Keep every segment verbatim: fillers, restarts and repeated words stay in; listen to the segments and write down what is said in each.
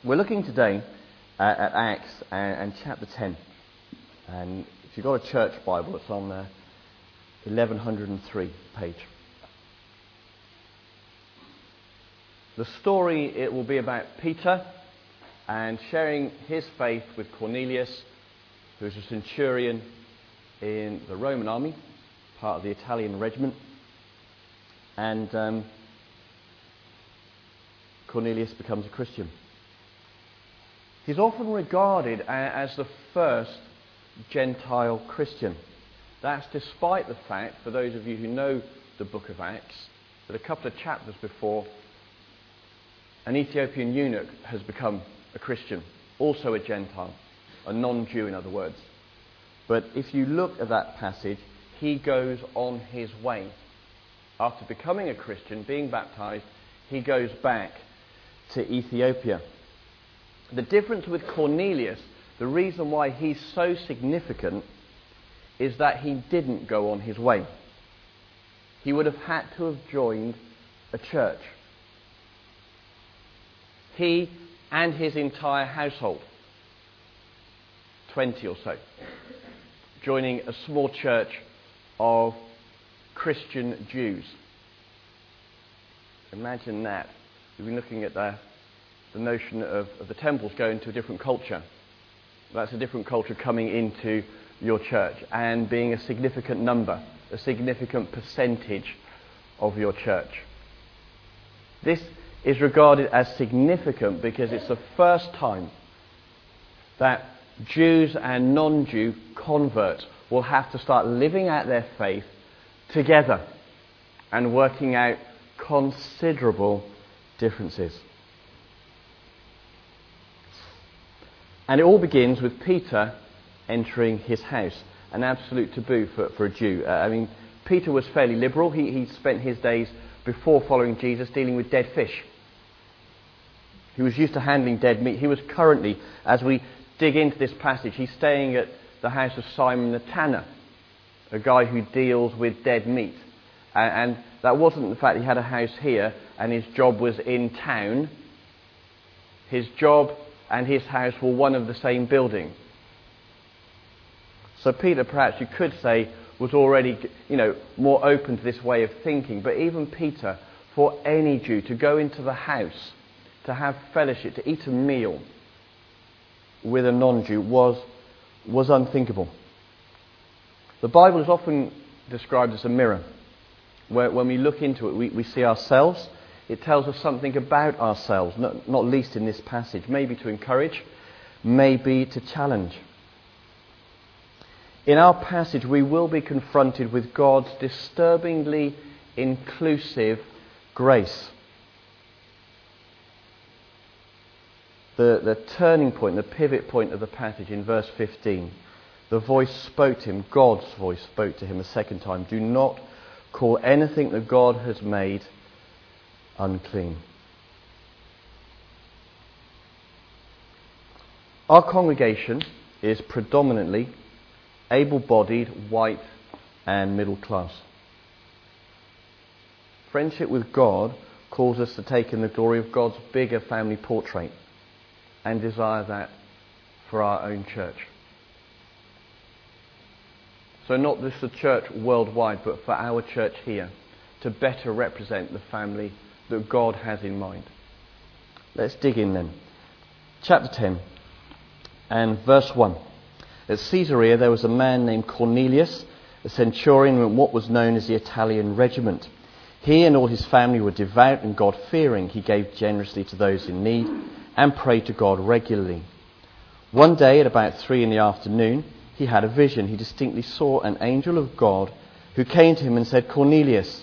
We're looking today at, at Acts and, and chapter ten. And if you've got a church Bible, it's on the eleven oh three page. The story, it will be about Peter and sharing his faith with Cornelius, who is a centurion in the Roman army, part of the Italian regiment. And um, Cornelius becomes a Christian. He's often regarded as the first Gentile Christian. That's despite the fact, for those of you who know the book of Acts, that a couple of chapters before, an Ethiopian eunuch has become a Christian, also a Gentile, a non-Jew in other words. But if you look at that passage, he goes on his way. After becoming a Christian, being baptized, he goes back to Ethiopia. The difference with Cornelius, the reason why he's so significant, is that he didn't go on his way. He would have had to have joined a church. He and his entire household, twenty or so, joining a small church of Christian Jews. Imagine that. We've been looking at the, the notion of, of the temples going to a different culture. That's a different culture coming into your church and being a significant number, a significant percentage of your church. This is regarded as significant because it's the first time that Jews and non-Jew converts will have to start living out their faith together and working out considerable differences. And it all begins with Peter entering his house, an absolute taboo for, for a Jew. Uh, I mean, Peter was fairly liberal. He, he spent his days before following Jesus dealing with dead fish. He was used to handling dead meat. He was currently, as we dig into this passage, he's staying at the house of Simon the tanner, a guy who deals with dead meat. And, and that wasn't the fact he had a house here and his job was in town. His job and his house were one of the same building. So Peter, perhaps you could say, was already, you know, more open to this way of thinking. But even Peter, for any Jew to go into the house, to have fellowship, to eat a meal with a non-Jew was, was unthinkable. The Bible is often described as a mirror, where when we look into it, we, we see ourselves. It tells us something about ourselves, not, not least in this passage, maybe to encourage, maybe to challenge. In our passage, we will be confronted with God's disturbingly inclusive grace. The, the turning point, the pivot point of the passage in verse fifteen. The voice spoke to him, God's voice spoke to him a second time. Do not call anything that God has made unclean. Our congregation is predominantly able-bodied, white and middle class. Friendship with God calls us to take in the glory of God's bigger family portrait and desire that for our own church. So not just the church worldwide, but for our church here, to better represent the family that God has in mind. Let's dig in then. Chapter ten and verse one. At Caesarea there was a man named Cornelius, a centurion in what was known as the Italian regiment. He and all his family were devout and God-fearing. He gave generously to those in need and prayed to God regularly. One day at about three in the afternoon, he had a vision. He distinctly saw an angel of God who came to him and said, Cornelius.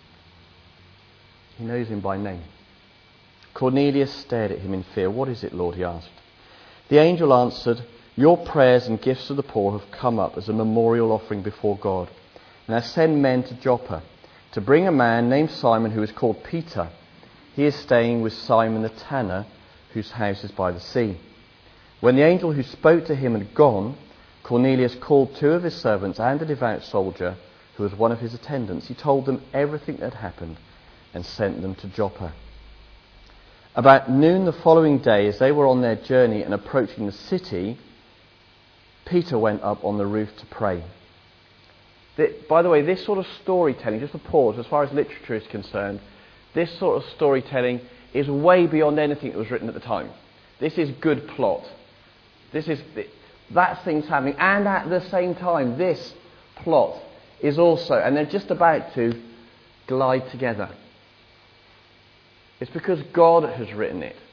He knows him by name. Cornelius stared at him in fear. What is it, Lord? He asked. The angel answered, your prayers and gifts to the poor have come up as a memorial offering before God. And I send men to Joppa to bring a man named Simon who is called Peter. He is staying with Simon the tanner, whose house is by the sea. When the angel who spoke to him had gone, Cornelius called two of his servants and a devout soldier who was one of his attendants. He told them everything that had happened and sent them to Joppa. About noon the following day, as they were on their journey and approaching the city, Peter went up on the roof to pray. The, by the way, this sort of storytelling, just a pause, as far as literature is concerned, this sort of storytelling is way beyond anything that was written at the time. This is good plot. This is that thing's happening, and at the same time, this plot is also, and they're just about to glide together. It's because God has written it.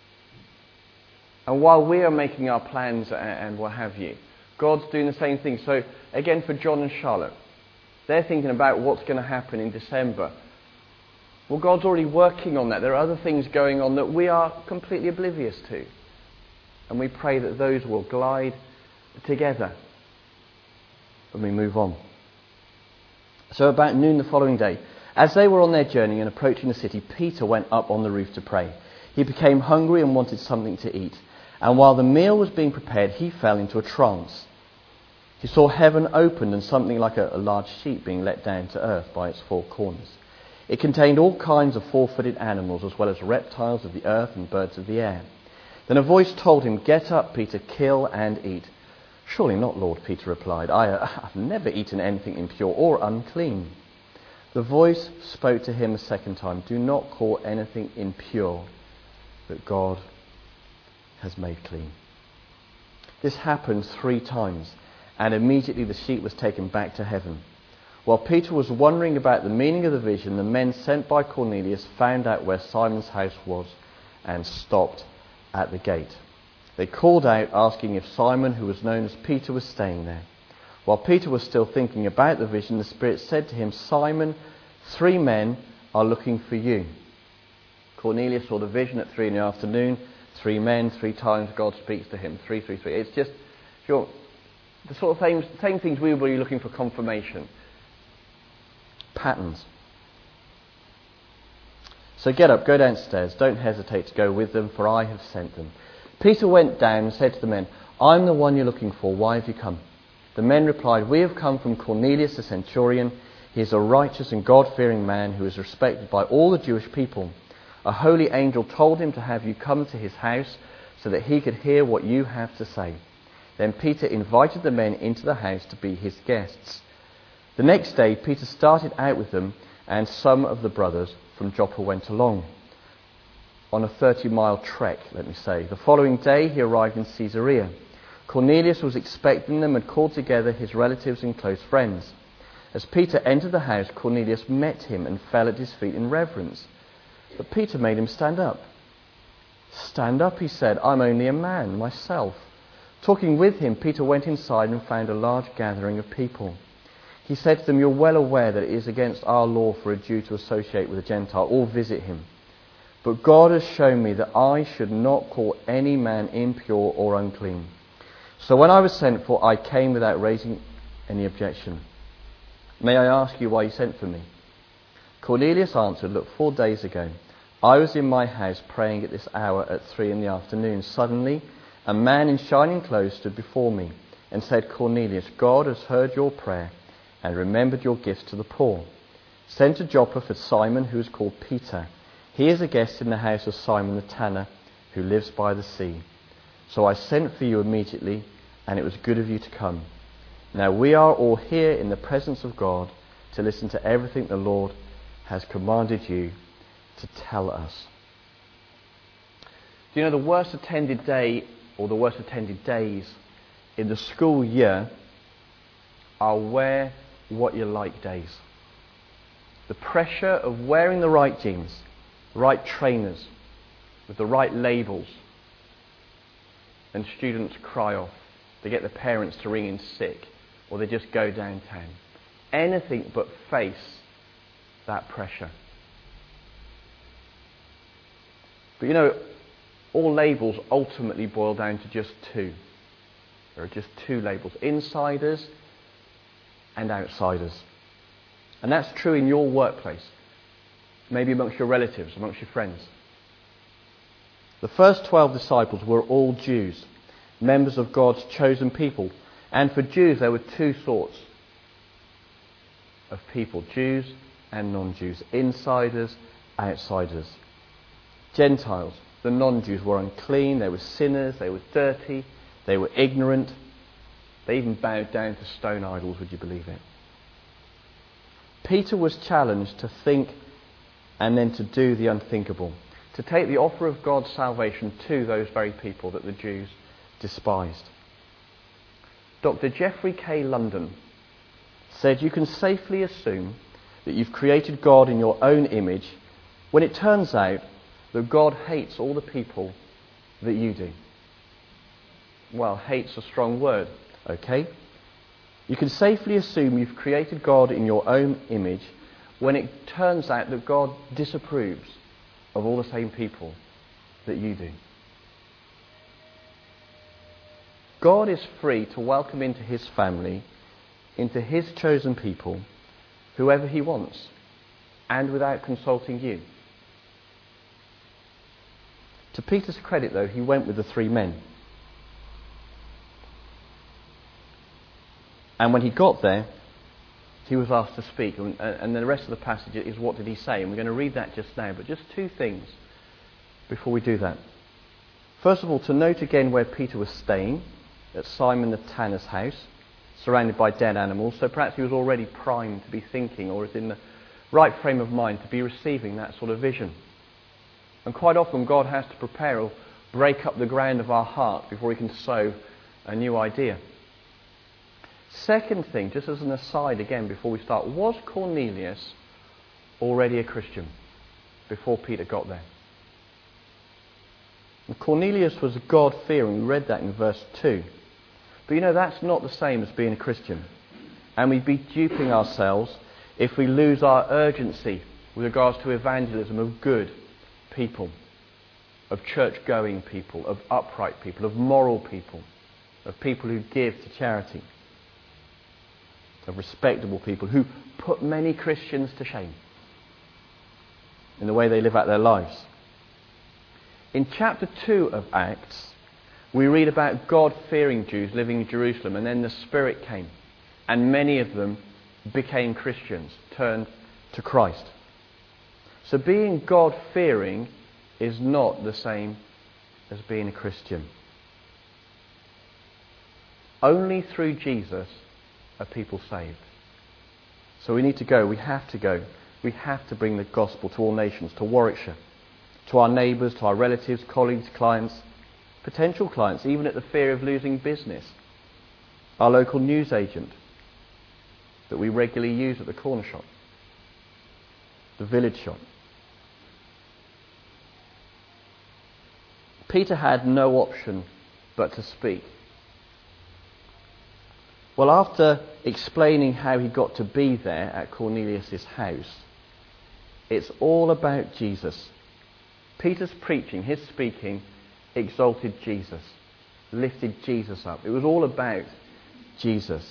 And while we are making our plans and, and what have you, God's doing the same thing. So again, for John and Charlotte, they're thinking about what's going to happen in December. Well, God's already working on that. There are other things going on that we are completely oblivious to. And we pray that those will glide together when we move on. So about noon the following day, as they were on their journey and approaching the city, Peter went up on the roof to pray. He became hungry and wanted something to eat. And while the meal was being prepared, he fell into a trance. He saw heaven opened and something like a, a large sheet being let down to earth by its four corners. It contained all kinds of four-footed animals, as well as reptiles of the earth and birds of the air. Then a voice told him, "Get up, Peter, kill and eat." "Surely not, Lord," Peter replied. I, uh, I've never eaten anything impure or unclean." The voice spoke to him a second time, "Do not call anything impure that God has made clean." This happened three times, and immediately the sheet was taken back to heaven. While Peter was wondering about the meaning of the vision, the men sent by Cornelius found out where Simon's house was and stopped at the gate. They called out, asking if Simon, who was known as Peter, was staying there. While Peter was still thinking about the vision, the Spirit said to him, "Simon, three men are looking for you." Cornelius saw the vision at three in the afternoon. Three men, three times God speaks to him. Three, three, three. It's just sure, the sort of same, same things we will be looking for confirmation. Patterns. "So get up, go downstairs. Don't hesitate to go with them, for I have sent them." Peter went down and said to the men, "I'm the one you're looking for. Why have you come?" The men replied, "We have come from Cornelius the centurion. He is a righteous and God-fearing man who is respected by all the Jewish people. A holy angel told him to have you come to his house so that he could hear what you have to say." Then Peter invited the men into the house to be his guests. The next day, Peter started out with them, and some of the brothers from Joppa went along on a thirty-mile trek, let me say. The following day, he arrived in Caesarea. Cornelius was expecting them and called together his relatives and close friends. As Peter entered the house, Cornelius met him and fell at his feet in reverence. But Peter made him stand up. "Stand up," he said. "I'm only a man myself." Talking with him, Peter went inside and found a large gathering of people. He said to them, "You're well aware that it is against our law for a Jew to associate with a Gentile or visit him. But God has shown me that I should not call any man impure or unclean. So when I was sent for, I came without raising any objection. May I ask you why you sent for me?" Cornelius answered, "Look, four days ago, I was in my house praying at this hour at three in the afternoon. Suddenly, a man in shining clothes stood before me and said, 'Cornelius, God has heard your prayer and remembered your gifts to the poor. Send to Joppa for Simon, who is called Peter. He is a guest in the house of Simon the tanner, who lives by the sea.' So I sent for you immediately, and it was good of you to come. Now we are all here in the presence of God to listen to everything the Lord has commanded you to tell us." Do you know the worst attended day or the worst attended days in the school year are wear what you like days? The pressure of wearing the right jeans, the right trainers, with the right labels, and students cry off. They get their parents to ring in sick, or they just go downtown. Anything but face that pressure. But you know, all labels ultimately boil down to just two. There are just two labels: insiders and outsiders. And that's true in your workplace, maybe amongst your relatives, amongst your friends. The first twelve disciples were all Jews, members of God's chosen people. And for Jews, there were two sorts of people: Jews and non-Jews, insiders, outsiders. Gentiles, the non-Jews, were unclean, they were sinners, they were dirty, they were ignorant. They even bowed down to stone idols, would you believe it? Peter was challenged to think and then to do the unthinkable, to take the offer of God's salvation to those very people that the Jews despised. Doctor Geoffrey K. London said, "You can safely assume that you've created God in your own image when it turns out that God hates all the people that you do." Well, hate's a strong word, okay? You can safely assume you've created God in your own image when it turns out that God disapproves of all the same people that you do. God is free to welcome into his family, into his chosen people, whoever he wants, and without consulting you. To Peter's credit, though, he went with the three men. And when he got there, he was asked to speak. And, and the rest of the passage is, what did he say? And we're going to read that just now. But just two things before we do that. First of all, to note again where Peter was staying, at Simon the tanner's house, surrounded by dead animals. So perhaps he was already primed to be thinking, or is in the right frame of mind to be receiving that sort of vision. And quite often God has to prepare or break up the ground of our heart before he can sow a new idea. Second thing, just as an aside again before we start, was Cornelius already a Christian before Peter got there? And Cornelius was God-fearing. We read that in verse two. But you know, that's not the same as being a Christian. And we'd be duping ourselves if we lose our urgency with regards to evangelism of good people, of church-going people, of upright people, of moral people, of people who give to charity, of respectable people who put many Christians to shame in the way they live out their lives. In chapter two of Acts, we read about God-fearing Jews living in Jerusalem, and then the Spirit came, and many of them became Christians, turned to Christ. So being God-fearing is not the same as being a Christian. Only through Jesus are people saved. So we need to go, we have to go, we have to bring the gospel to all nations, to Warwickshire, to our neighbours, to our relatives, colleagues, clients, potential clients, even at the fear of losing business. Our local newsagent that we regularly use at the corner shop, the village shop. Peter had no option but to speak. Well, after explaining how he got to be there at Cornelius' house, it's all about Jesus. Peter's preaching, his speaking, exalted Jesus, lifted Jesus up. It was all about Jesus,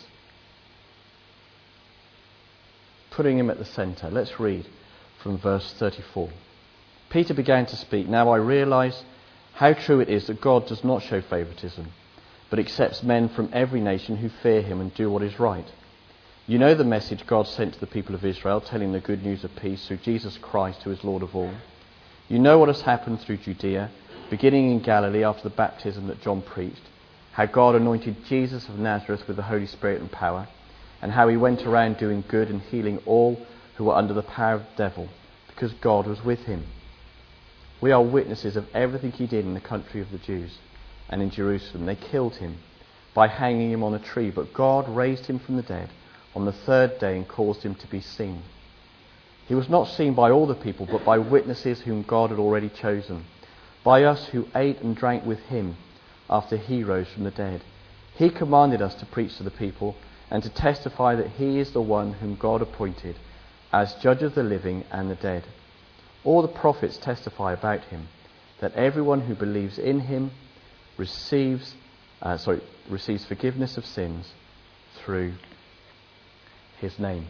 putting him at the centre. Let's read from verse thirty-four. Peter began to speak. "Now I realise how true it is that God does not show favouritism, but accepts men from every nation who fear him and do what is right. You know the message God sent to the people of Israel, telling the good news of peace through Jesus Christ, who is Lord of all. You know what has happened through Judea, beginning in Galilee after the baptism that John preached, how God anointed Jesus of Nazareth with the Holy Spirit and power, and how he went around doing good and healing all who were under the power of the devil, because God was with him. We are witnesses of everything he did in the country of the Jews and in Jerusalem. They killed him by hanging him on a tree, but God raised him from the dead on the third day and caused him to be seen. He was not seen by all the people, but by witnesses whom God had already chosen, by us who ate and drank with him after he rose from the dead. He commanded us to preach to the people and to testify that he is the one whom God appointed as judge of the living and the dead. All the prophets testify about him, that everyone who believes in him receives, uh, sorry, receives forgiveness of sins through his name."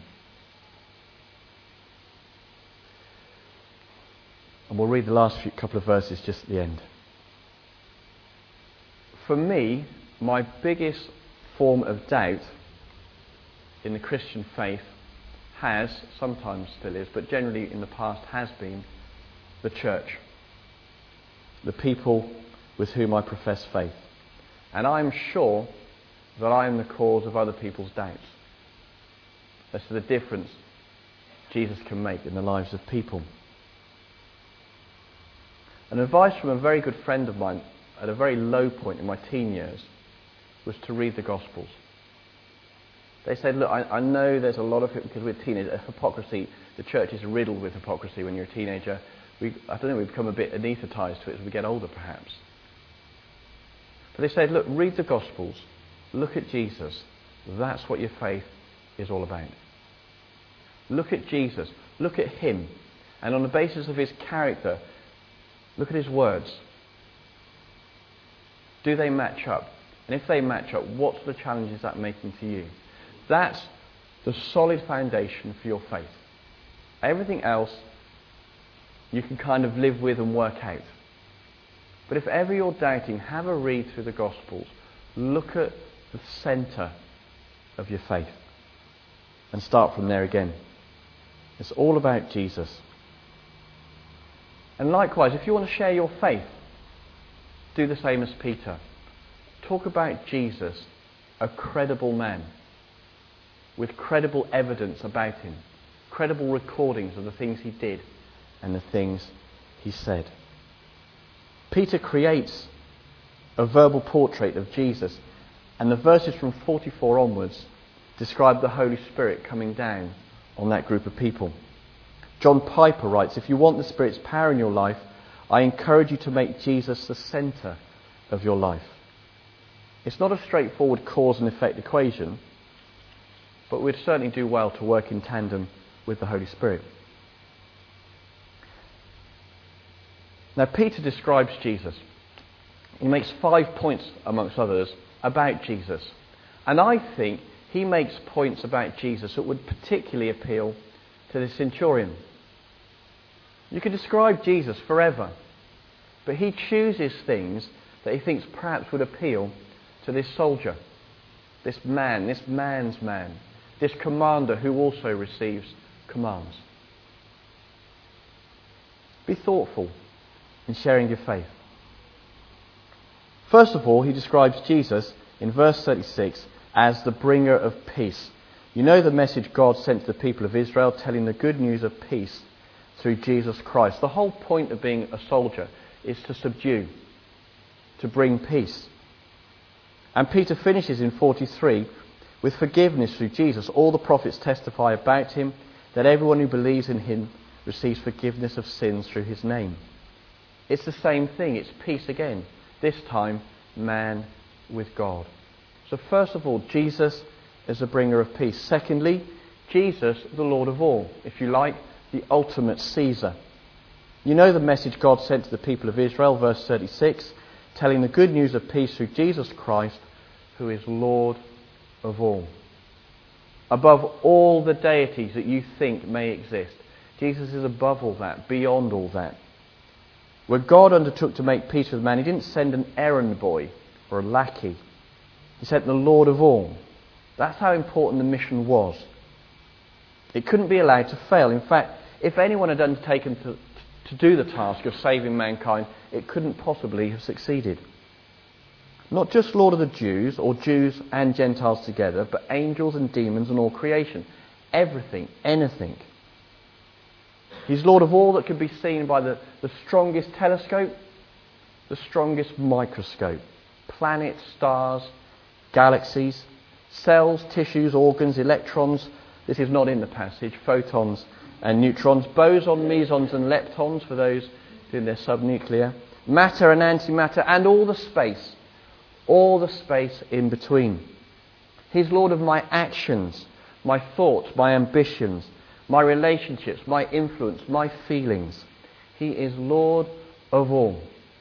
And we'll read the last few, couple of verses just at the end. For me, my biggest form of doubt in the Christian faith has, sometimes still is, but generally in the past has been the church. the people with whom I profess faith. And I'm sure that I am the cause of other people's doubts. As to the difference Jesus can make in the lives of people. An advice from a very good friend of mine at a very low point in my teen years was to read the Gospels. They said, look, I, I know there's a lot of it because we're teenagers, hypocrisy, the church is riddled with hypocrisy when you're a teenager. We, I don't know, we become a bit anaesthetised to it as we get older perhaps. But they said, look, read the Gospels, look at Jesus, that's what your faith is all about. Look at Jesus, look at him, and on the basis of his character, look at his words. Do they match up? And if they match up, what's the challenges that making to you? That's the solid foundation for your faith. Everything else you can kind of live with and work out. But if ever you're doubting, have a read through the Gospels. Look at the centre of your faith. And start from there again. It's all about Jesus. And likewise, if you want to share your faith, do the same as Peter. Talk about Jesus, a credible man, with credible evidence about him, credible recordings of the things he did and the things he said. Peter creates a verbal portrait of Jesus, and the verses from forty-four onwards describe the Holy Spirit coming down on that group of people. John Piper writes, if you want the Spirit's power in your life, I encourage you to make Jesus the centre of your life. It's not a straightforward cause and effect equation, but we'd certainly do well to work in tandem with the Holy Spirit. Now, Peter describes Jesus. He makes five points, amongst others, about Jesus. And I think he makes points about Jesus that would particularly appeal to the centurion. You could describe Jesus forever, but he chooses things that he thinks perhaps would appeal to this soldier, this man, this man's man, this commander who also receives commands. Be thoughtful in sharing your faith. First of all, he describes Jesus in verse thirty-six as the bringer of peace. You know the message God sent to the people of Israel, telling the good news of peace through Jesus Christ. The whole point of being a soldier is to subdue, to bring peace. And Peter finishes in forty-three with forgiveness through Jesus. All the prophets testify about him, that everyone who believes in him receives forgiveness of sins through his name. It's the same thing, it's peace again. This time, man with God. So first of all, Jesus is a bringer of peace. Secondly, Jesus, the Lord of all. If you like, the ultimate Caesar. You know the message God sent to the people of Israel, verse thirty-six, telling the good news of peace through Jesus Christ, who is Lord of all. Above all the deities that you think may exist, Jesus is above all that, beyond all that. Where God undertook to make peace with man, he didn't send an errand boy or a lackey. He sent the Lord of all. That's how important the mission was. It couldn't be allowed to fail. In fact, if anyone had undertaken to, to do the task of saving mankind, it couldn't possibly have succeeded. Not just Lord of the Jews, or Jews and Gentiles together, but angels and demons and all creation. Everything, anything. He's Lord of all that can be seen by the, the strongest telescope, the strongest microscope. Planets, stars, galaxies, cells, tissues, organs, electrons. This is not in the passage. Photons and neutrons. Bosons, mesons and leptons for those doing their subnuclear. Matter and antimatter and all the space. All the space in between. He's Lord of my actions, my thoughts, my ambitions, my relationships, my influence, my feelings. He is Lord of all.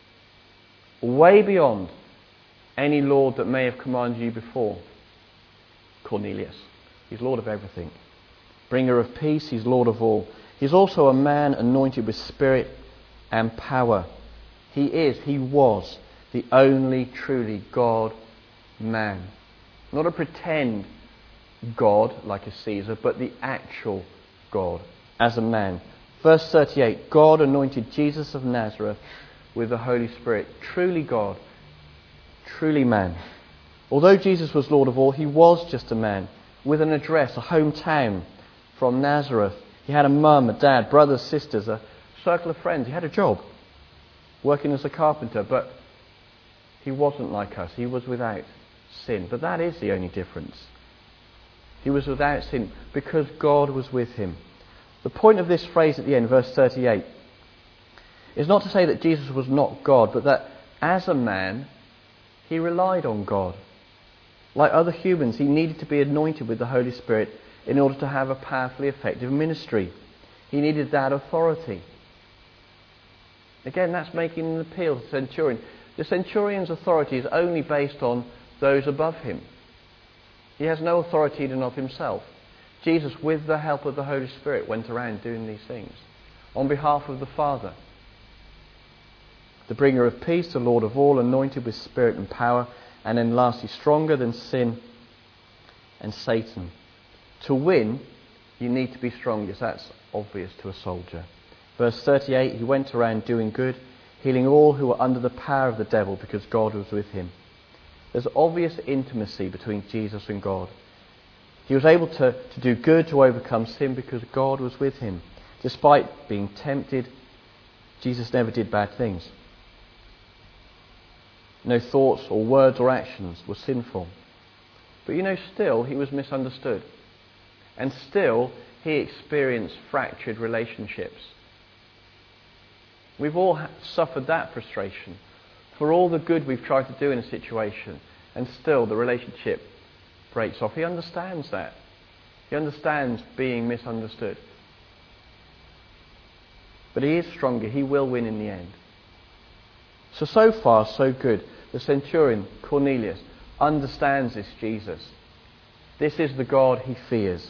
Way beyond any Lord that may have commanded you before. Cornelius. He's Lord of everything. Bringer of peace, he's Lord of all. He's also a man anointed with spirit and power. He is, he was, the only truly God man. Not a pretend God like a Caesar, but the actual God as a man. Verse thirty-eight, God anointed Jesus of Nazareth with the Holy Spirit. Truly God, truly man. Although Jesus was Lord of all, he was just a man with an address, a hometown from Nazareth. He had a mum, a dad, brothers, sisters, a circle of friends. He had a job, working as a carpenter, but he wasn't like us. He was without sin. But that is the only difference. He was without sin because God was with him. The point of this phrase at the end, verse thirty-eight, is not to say that Jesus was not God, but that as a man, he relied on God. Like other humans, he needed to be anointed with the Holy Spirit in order to have a powerfully effective ministry. He needed that authority. Again, that's making an appeal to the centurion. The centurion's authority is only based on those above him. He has no authority in and of himself. Jesus, with the help of the Holy Spirit, went around doing these things on behalf of the Father. The bringer of peace, the Lord of all, anointed with spirit and power, and then lastly, stronger than sin and Satan. To win, you need to be strong. Yes, that's obvious to a soldier. Verse thirty-eight, he went around doing good, healing all who were under the power of the devil because God was with him. There's obvious intimacy between Jesus and God. He was able to, to do good, to overcome sin because God was with him. Despite being tempted, Jesus never did bad things. No thoughts or words or actions were sinful. But you know, still he was misunderstood. And still he experienced fractured relationships. We've all ha- suffered that frustration. For all the good we've tried to do in a situation, and still the relationship breaks off. He understands that. He understands being misunderstood. But he is stronger. He will win in the end. So, so far, so good. The centurion, Cornelius, understands this Jesus. This is the God he fears.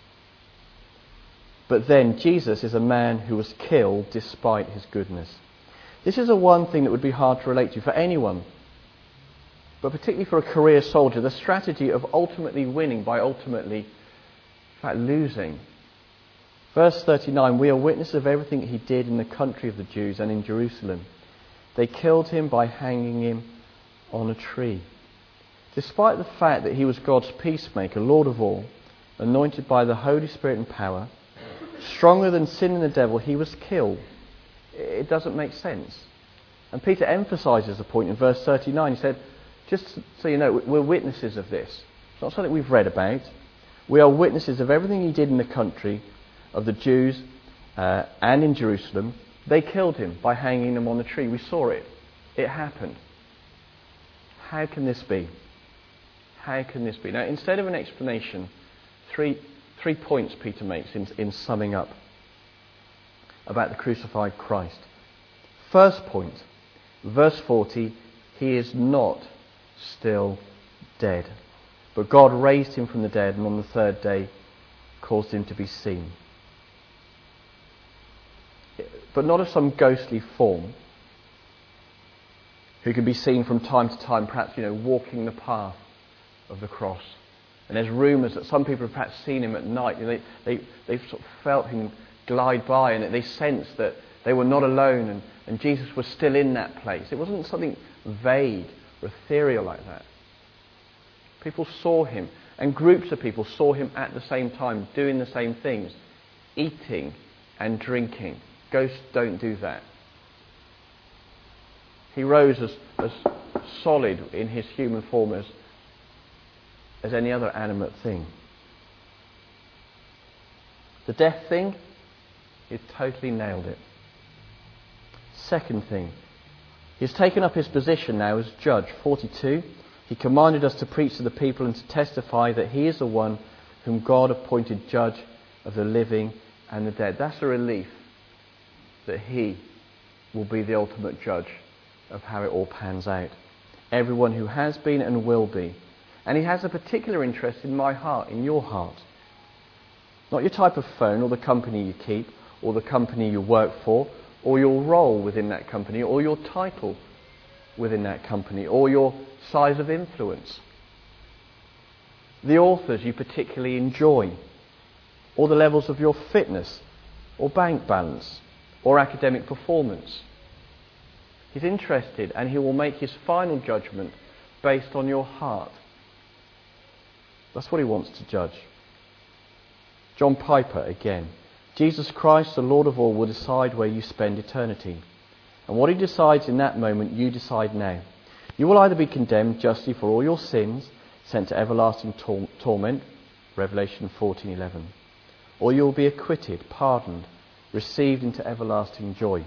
But then Jesus is a man who was killed despite his goodness. This is a one thing that would be hard to relate to for anyone, but particularly for a career soldier, the strategy of ultimately winning by ultimately, in fact, losing. Verse thirty-nine, we are witnesses of everything he did in the country of the Jews and in Jerusalem. They killed him by hanging him on a tree. Despite the fact that he was God's peacemaker, Lord of all, anointed by the Holy Spirit and power, stronger than sin and the devil, he was killed. It doesn't make sense. And Peter emphasises the point in verse thirty-nine. He said, just so you know, we're witnesses of this. It's not something we've read about. We are witnesses of everything he did in the country of the Jews uh, and in Jerusalem. They killed him by hanging him on the tree. We saw it. It happened. How can this be? How can this be? Now, instead of an explanation, three three points Peter makes in, in summing up about the crucified Christ. First point, verse forty, he is not still dead, but God raised him from the dead and on the third day caused him to be seen. But not as some ghostly form who can be seen from time to time, perhaps, you know, walking the path of the cross. And there's rumours that some people have perhaps seen him at night. They, they, they've sort of felt him glide by, and they sensed that they were not alone, and, and Jesus was still in that place. It wasn't something vague or ethereal like that. People saw him, and groups of people saw him at the same time, doing the same things, eating and drinking. Ghosts don't do that. He rose as, as solid in his human form as, as any other animate thing. The death thing, he totally nailed it. Second thing, he's taken up his position now as judge. forty-two, he commanded us to preach to the people and to testify that he is the one whom God appointed judge of the living and the dead. That's a relief that he will be the ultimate judge of how it all pans out. Everyone who has been and will be. And he has a particular interest in my heart, in your heart. Not your type of phone or the company you keep or the company you work for or your role within that company or your title within that company or your size of influence. The authors you particularly enjoy or the levels of your fitness or bank balance or academic performance. He's interested, and he will make his final judgment based on your heart. That's what he wants to judge. John Piper again. Jesus Christ, the Lord of all, will decide where you spend eternity. And what he decides in that moment, you decide now. You will either be condemned justly for all your sins, sent to everlasting tor- torment, Revelation fourteen eleven, or you will be acquitted, pardoned, received into everlasting joy.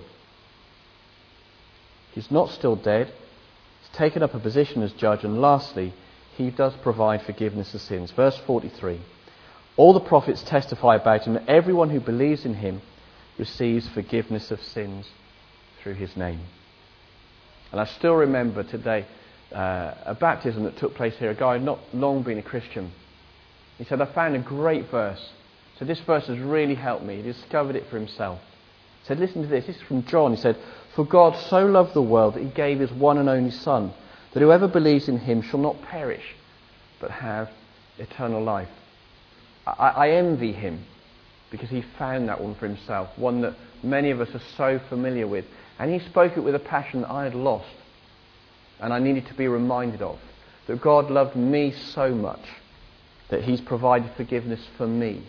He's not still dead. He's taken up a position as judge, and lastly, he does provide forgiveness of sins. Verse forty-three. All the prophets testify about him, that everyone who believes in him receives forgiveness of sins through his name. And I still remember today uh, a baptism that took place here. A guy had not long been a Christian. He said, I found a great verse. So this verse has really helped me. He discovered it for himself. He said, listen to this. This is from John. He said, for God so loved the world that he gave his one and only Son, that whoever believes in him shall not perish, but have eternal life. I, I envy him because he found that one for himself, one that many of us are so familiar with. And he spoke it with a passion that I had lost and I needed to be reminded of. That God loved me so much that he's provided forgiveness for me.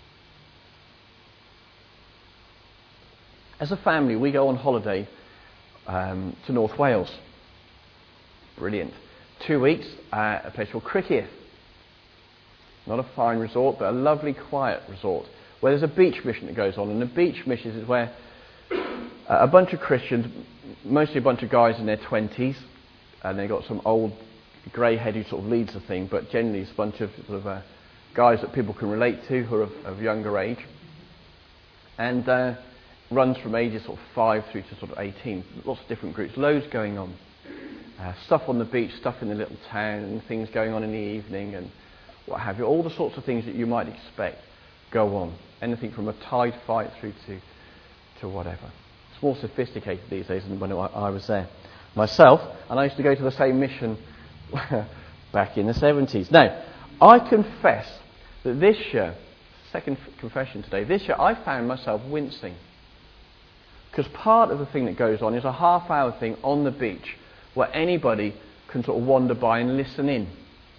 As a family, we go on holiday um, to North Wales. Brilliant. Two weeks at a place called Criccieth. Not a fine resort, but a lovely, quiet resort where there's a beach mission that goes on. And the beach mission is where a bunch of Christians, mostly a bunch of guys in their twenties, and they've got some old grey-head who sort of leads the thing, but generally it's a bunch of sort of uh, guys that people can relate to who are of, of younger age. And uh, runs from ages sort of five through to sort of eighteen. Lots of different groups, loads going on. Uh, stuff on the beach, stuff in the little town, and things going on in the evening, and what have you. All the sorts of things that you might expect go on. Anything from a tide fight through to to whatever. It's more sophisticated these days than when I, I was there myself, and I used to go to the same mission back in the seventies. Now, I confess that this year, second confession today, this year I found myself wincing. Because part of the thing that goes on is a half hour thing on the beach where anybody can sort of wander by and listen in.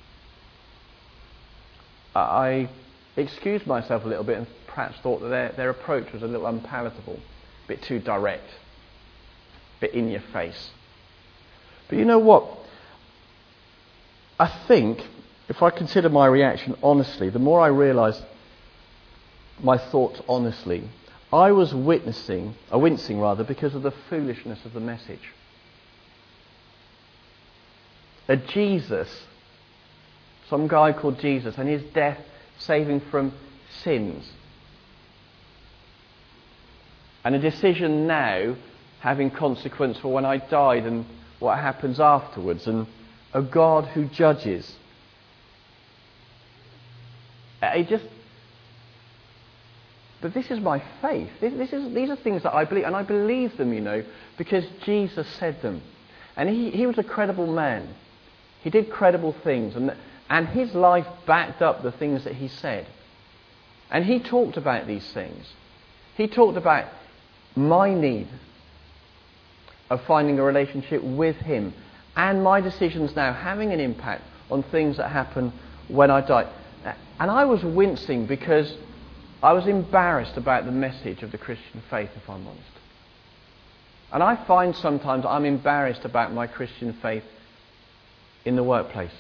I excused myself a little bit and perhaps thought that their, their approach was a little unpalatable, a bit too direct, a bit in your face. But you know what? I think, if I consider my reaction honestly, the more I realise my thoughts honestly, I was witnessing, uh, wincing rather, because of the foolishness of the message. A Jesus, some guy called Jesus, and his death saving from sins. And a decision now having consequence for when I died and what happens afterwards, and a God who judges. It just... But this is my faith. This, this is, these are things that I believe, and I believe them, you know, because Jesus said them. And he, he was a credible man. He did credible things, and, and his life backed up the things that he said. And he talked about these things. He talked about my need of finding a relationship with him, and my decisions now having an impact on things that happen when I die. And I was wincing because I was embarrassed about the message of the Christian faith, if I'm honest. And I find sometimes I'm embarrassed about my Christian faith in the workplace.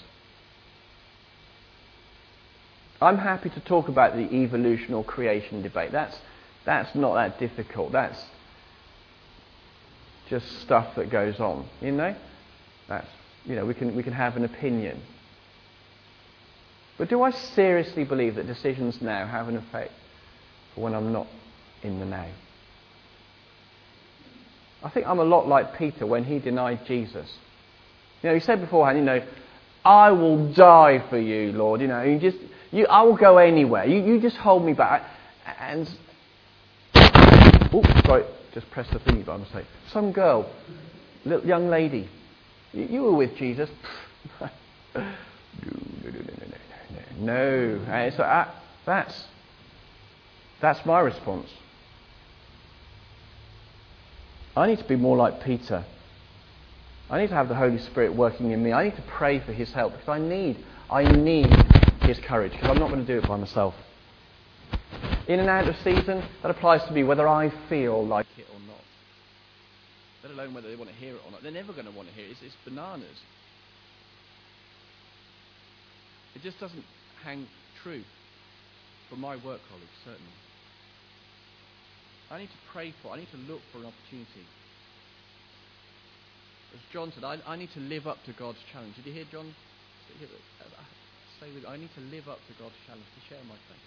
I'm happy to talk about the evolution or creation debate. That's that's not that difficult. That's just stuff that goes on, you know? That's, you know, we can we can have an opinion. But do I seriously believe that decisions now have an effect for when I'm not in the now? I think I'm a lot like Peter when he denied Jesus. You know, he said beforehand, you know, I will die for you, Lord. You know, you just, you, I will go anywhere. You, you just hold me back. And, oh, sorry, just pressed the thingy by mistake. Some girl, little young lady, you, you were with Jesus. no, no, no, no, no, no, no. no. And so uh, that's that's my response. I need to be more like Peter I need to have the Holy Spirit working in me. I need to pray for his help because I need, I need his courage because I'm not going to do it by myself. In and out of season, that applies to me whether I feel like it or not. Let alone whether they want to hear it or not. They're never going to want to hear it. It's, it's bananas. It just doesn't hang true for my work colleagues, certainly. I need to pray for, I need to look for an opportunity. As John said, I, I need to live up to God's challenge. Did you hear John say with I need to live up to God's challenge to share my faith.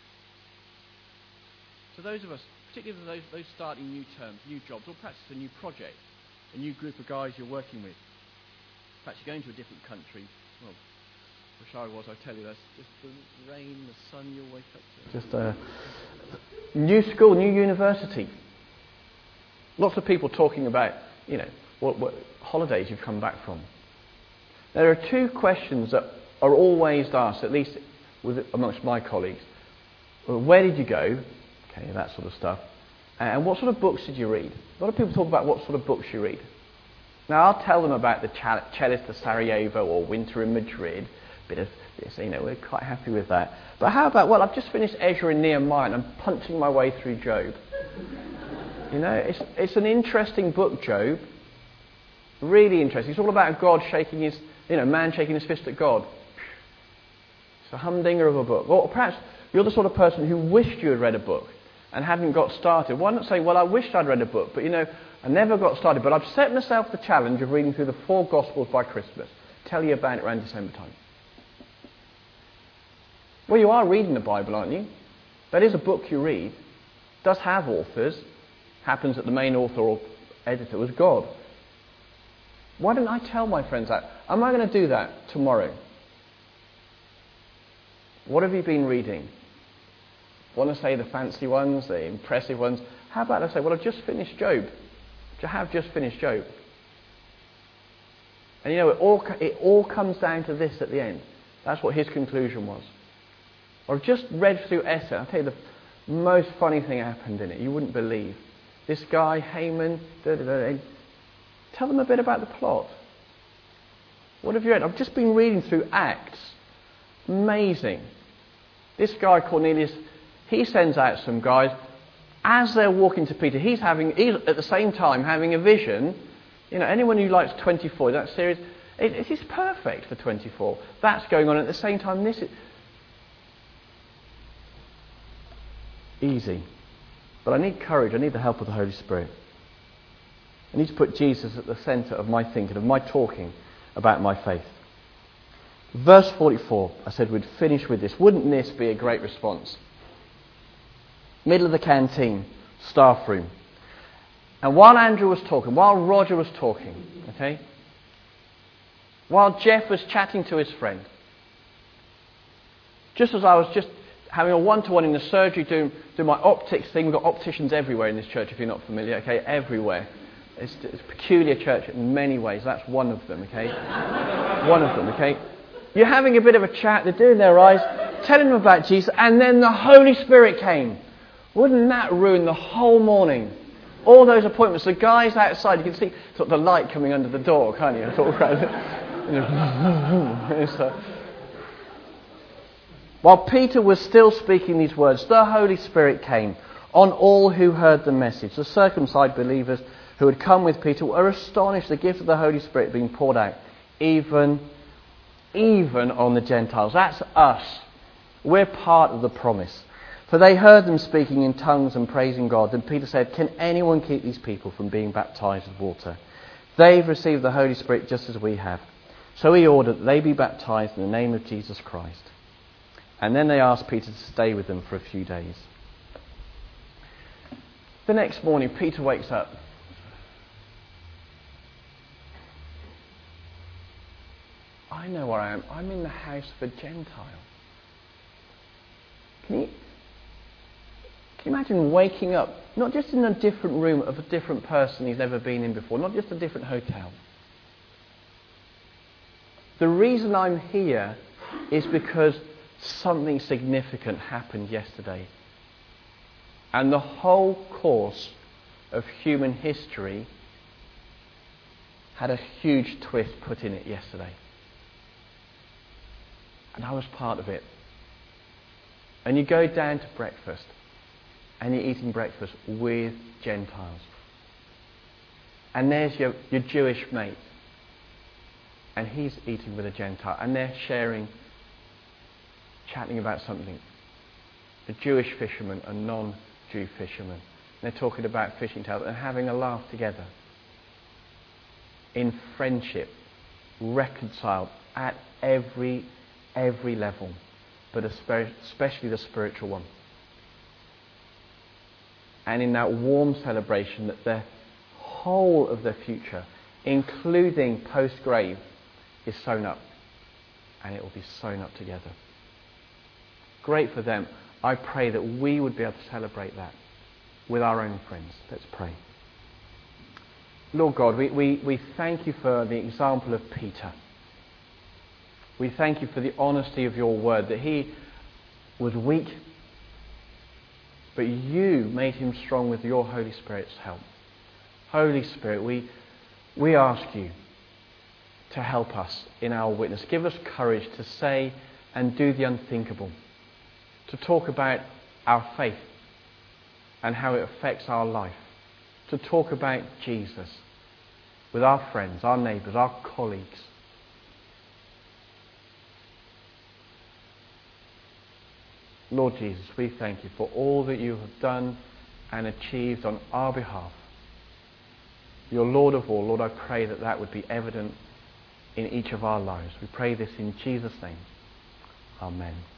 So those of us, particularly those, those starting new terms, new jobs, or perhaps a new project, a new group of guys you're working with, perhaps you're going to a different country, well, wish I was, I tell you, that's just the rain, the sun you'll wake up to. Just a new school, new university. Lots of people talking about, you know, what, what holidays you've come back from. There are two questions that are always asked, at least with, amongst my colleagues. Well, where did you go? Okay, that sort of stuff. And what sort of books did you read? A lot of people talk about what sort of books you read. Now, I'll tell them about the Cellist of Sarajevo or Winter in Madrid. Bit of this, you know, we're quite happy with that. But how about, well, I've just finished Ezra and Nehemiah and I'm punching my way through Job. You know, it's it's an interesting book, Job. Really interesting. It's all about God shaking his, you know, man shaking his fist at God. It's a humdinger of a book. Or perhaps you're the sort of person who wished you had read a book and hadn't got started. Why not say, well, I wished I'd read a book, but you know, I never got started. But I've set myself the challenge of reading through the four Gospels by Christmas. Tell you about it around December time. Well, you are reading the Bible, aren't you? That is a book you read. It does have authors. Happens that the main author or editor was God. Why don't I tell my friends that? Am I going to do that tomorrow? What have you been reading? Want to say the fancy ones, the impressive ones? How about I say, well, I've just finished Job. I have just finished Job. And you know, it all, it all comes down to this at the end. That's what his conclusion was. Or I've just read through Esther. I'll tell you the most funny thing happened in it. You wouldn't believe. This guy, Haman, da, da, da, da, tell them a bit about the plot. What have you read? I've just been reading through Acts. Amazing. This guy, Cornelius, he sends out some guys. As they're walking to Peter, he's having, he's at the same time having a vision. You know, anyone who likes twenty-four, that series, it, it is perfect for twenty-four. That's going on at the same time. This is easy. But I need courage. I need the help of the Holy Spirit. I need to put Jesus at the centre of my thinking, of my talking about my faith. Verse forty-four, I said we'd finish with this. Wouldn't this be a great response? Middle of the canteen, staff room. And while Andrew was talking, while Roger was talking, okay, while Jeff was chatting to his friend, just as I was just having a one-to-one in the surgery doing, doing my optics thing, we've got opticians everywhere in this church if you're not familiar, okay, everywhere. It's, it's a peculiar church in many ways. That's one of them, okay? One of them, okay? You're having a bit of a chat, they're doing their eyes, telling them about Jesus, and then the Holy Spirit came. Wouldn't that ruin the whole morning? All those appointments, the guys outside, you can see sort of the light coming under the door, can't you? Sort of you know, so, while Peter was still speaking these words, the Holy Spirit came on all who heard the message. The circumcised believers who had come with Peter were astonished at the gift of the Holy Spirit being poured out, even, even on the Gentiles. That's us. We're part of the promise. For they heard them speaking in tongues and praising God. Then Peter said, can anyone keep these people from being baptized with water? They've received the Holy Spirit just as we have. So he ordered that they be baptized in the name of Jesus Christ. And then they asked Peter to stay with them for a few days. The next morning, Peter wakes up. I know where I am. I'm in the house of a Gentile. Can you, can you imagine waking up, not just in a different room of a different person he's never been in before, not just a different hotel. The reason I'm here is because something significant happened yesterday. And the whole course of human history had a huge twist put in it yesterday. And I was part of it. And you go down to breakfast, and you're eating breakfast with Gentiles. And there's your, your Jewish mate, and he's eating with a Gentile, and they're sharing, chatting about something. A Jewish fisherman, a non-Jew fisherman. And they're talking about fishing together and having a laugh together. In friendship, reconciled at every, every level, but especially the spiritual one. And in that warm celebration that the whole of their future, including post-grave, is sewn up. And it will be sewn up together. Great for them. I pray that we would be able to celebrate that with our own friends. Let's pray. Lord God, we, we, we thank you for the example of Peter. We thank you for the honesty of your word, that he was weak, but you made him strong with your Holy Spirit's help. Holy Spirit, we, we ask you to help us in our witness. Give us courage to say and do the unthinkable, to talk about our faith and how it affects our life, to talk about Jesus with our friends, our neighbours, our colleagues. Lord Jesus, we thank you for all that you have done and achieved on our behalf. You're Lord of all. Lord, I pray that that would be evident in each of our lives. We pray this in Jesus' name. Amen.